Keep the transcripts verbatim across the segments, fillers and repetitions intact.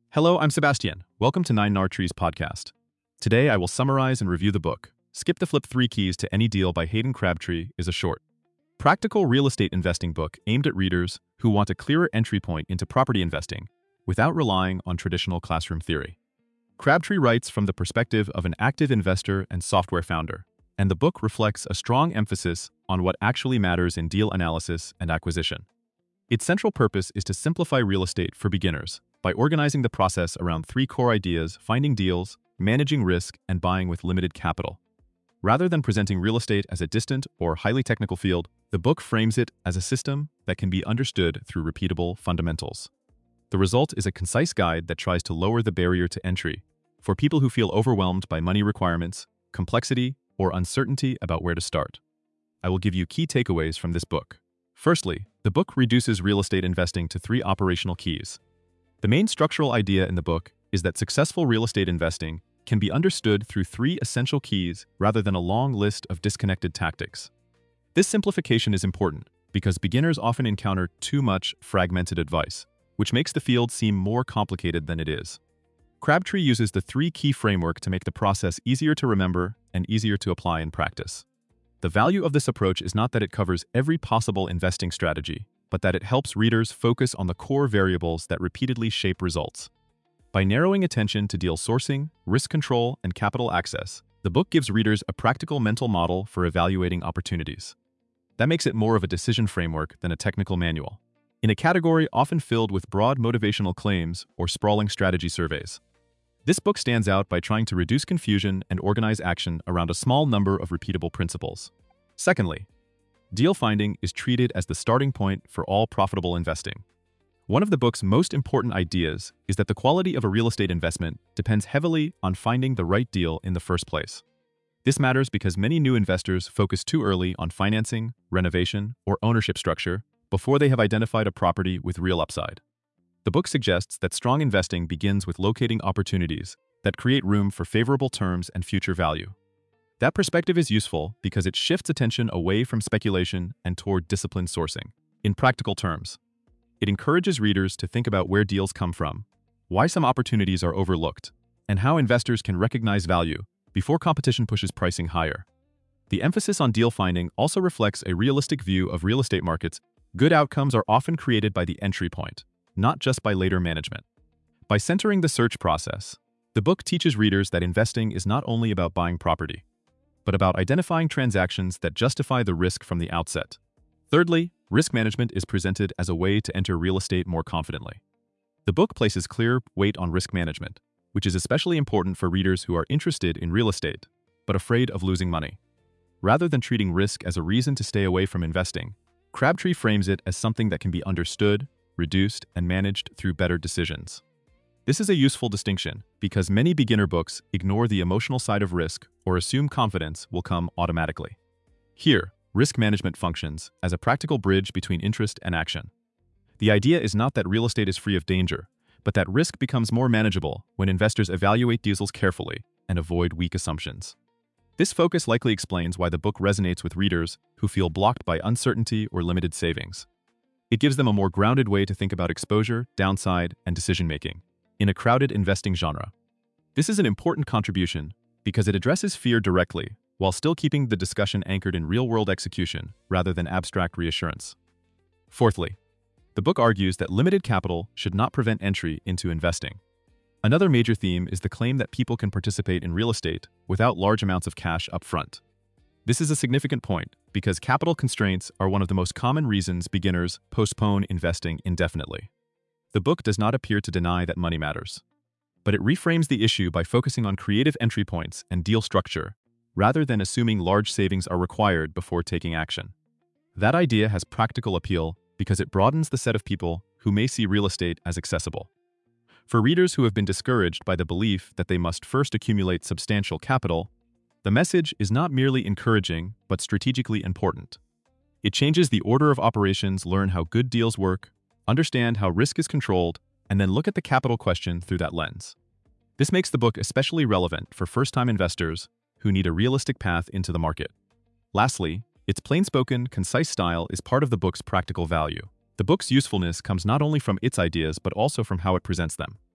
Hello, I'm Sebastian. Welcome to Nine Nar Trees podcast. Today I will summarize and review the book. Skip the Flip Three Keys to Any Deal by Hayden Crabtree is a short, practical real estate investing book aimed at readers who want a clearer entry point into property investing without relying on traditional classroom theory. Crabtree writes from the perspective of an active investor and software founder, and the book reflects a strong emphasis on what actually matters in deal analysis and acquisition. Its central purpose is to simplify real estate for beginners by organizing the process around three core ideas: finding deals, managing risk, and buying with limited capital. Rather than presenting real estate as a distant or highly technical field, the book frames it as a system that can be understood through repeatable fundamentals. The result is a concise guide that tries to lower the barrier to entry for people who feel overwhelmed by money requirements, complexity, or uncertainty about where to start. I will give you key takeaways from this book. Firstly, the book reduces real estate investing to three operational keys. The main structural idea in the book is that successful real estate investing can be understood through three essential keys rather than a long list of disconnected tactics. This simplification is important because beginners often encounter too much fragmented advice, which makes the field seem more complicated than it is. Crabtree uses the three key framework to make the process easier to remember and easier to apply in practice. The value of this approach is not that it covers every possible investing strategy, but that it helps readers focus on the core variables that repeatedly shape results. By narrowing attention to deal sourcing, risk control, and capital access, the book gives readers a practical mental model for evaluating opportunities. That makes it more of a decision framework than a technical manual, in a category often filled with broad motivational claims or sprawling strategy surveys. This book stands out by trying to reduce confusion and organize action around a small number of repeatable principles. Secondly, deal finding is treated as the starting point for all profitable investing. One of the book's most important ideas is that the quality of a real estate investment depends heavily on finding the right deal in the first place. This matters because many new investors focus too early on financing, renovation, or ownership structure before they have identified a property with real upside. The book suggests that strong investing begins with locating opportunities that create room for favorable terms and future value. That perspective is useful because it shifts attention away from speculation and toward disciplined sourcing. In practical terms, it encourages readers to think about where deals come from, why some opportunities are overlooked, and how investors can recognize value before competition pushes pricing higher. The emphasis on deal finding also reflects a realistic view of real estate markets. Good outcomes are often created by the entry point, not just by later management. By centering the search process, the book teaches readers that investing is not only about buying property, but about identifying transactions that justify the risk from the outset. Thirdly, risk management is presented as a way to enter real estate more confidently. The book places clear weight on risk management, which is especially important for readers who are interested in real estate, but afraid of losing money. Rather than treating risk as a reason to stay away from investing, Crabtree frames it as something that can be understood, reduced, and managed through better decisions. This is a useful distinction because many beginner books ignore the emotional side of risk or assume confidence will come automatically. Here, risk management functions as a practical bridge between interest and action. The idea is not that real estate is free of danger, but that risk becomes more manageable when investors evaluate deals carefully and avoid weak assumptions. This focus likely explains why the book resonates with readers who feel blocked by uncertainty or limited savings. It gives them a more grounded way to think about exposure, downside, and decision-making in a crowded investing genre. This is an important contribution because it addresses fear directly while still keeping the discussion anchored in real-world execution rather than abstract reassurance. Fourthly, the book argues that limited capital should not prevent entry into investing. Another major theme is the claim that people can participate in real estate without large amounts of cash up front. This is a significant point because capital constraints are one of the most common reasons beginners postpone investing indefinitely. The book does not appear to deny that money matters, but it reframes the issue by focusing on creative entry points and deal structure rather than assuming large savings are required before taking action. That idea has practical appeal because it broadens the set of people who may see real estate as accessible. For readers who have been discouraged by the belief that they must first accumulate substantial capital, the message is not merely encouraging, but strategically important. It changes the order of operations, learn how good deals work, understand how risk is controlled, and then look at the capital question through that lens. This makes the book especially relevant for first-time investors who need a realistic path into the market. Lastly, its plain-spoken, concise style is part of the book's practical value. The book's usefulness comes not only from its ideas but also from how it presents them.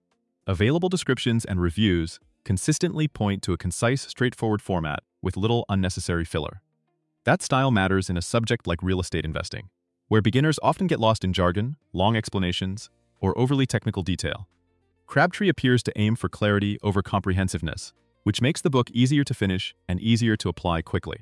Available descriptions and reviews consistently point to a concise, straightforward format with little unnecessary filler. That style matters in a subject like real estate investing, where beginners often get lost in jargon, long explanations, or overly technical detail. Crabtree appears to aim for clarity over comprehensiveness, which makes the book easier to finish and easier to apply quickly.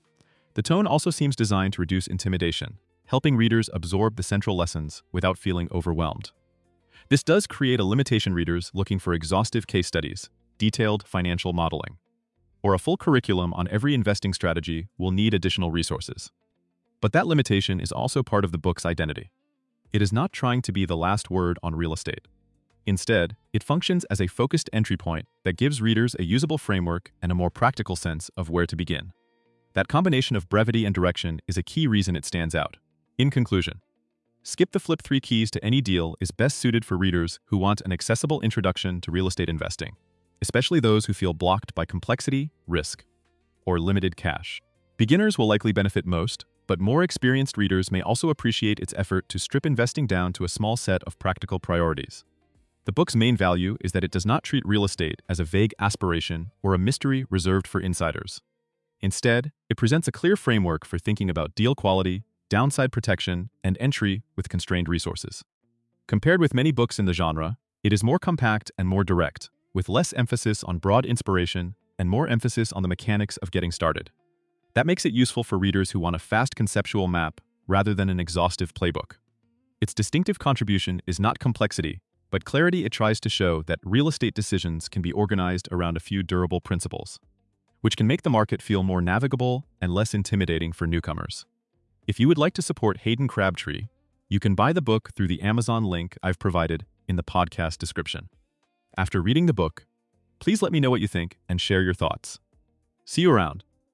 The tone also seems designed to reduce intimidation, helping readers absorb the central lessons without feeling overwhelmed. This does create a limitation readers looking for exhaustive case studies, detailed financial modeling, or a full curriculum on every investing strategy will need additional resources. But that limitation is also part of the book's identity. It is not trying to be the last word on real estate. Instead, it functions as a focused entry point that gives readers a usable framework and a more practical sense of where to begin. That combination of brevity and direction is a key reason it stands out. In conclusion, Skip the Flip Three Keys to Any Deal is best suited for readers who want an accessible introduction to real estate investing, especially those who feel blocked by complexity, risk, or limited cash. Beginners will likely benefit most, but more experienced readers may also appreciate its effort to strip investing down to a small set of practical priorities. The book's main value is that it does not treat real estate as a vague aspiration or a mystery reserved for insiders. Instead, it presents a clear framework for thinking about deal quality, downside protection, and entry with constrained resources. Compared with many books in the genre, it is more compact and more direct, with less emphasis on broad inspiration and more emphasis on the mechanics of getting started. That makes it useful for readers who want a fast conceptual map rather than an exhaustive playbook. Its distinctive contribution is not complexity, but clarity. It tries to show that real estate decisions can be organized around a few durable principles, which can make the market feel more navigable and less intimidating for newcomers. If you would like to support Hayden Crabtree, you can buy the book through the Amazon link I've provided in the podcast description. After reading the book, please let me know what you think and share your thoughts. See you around.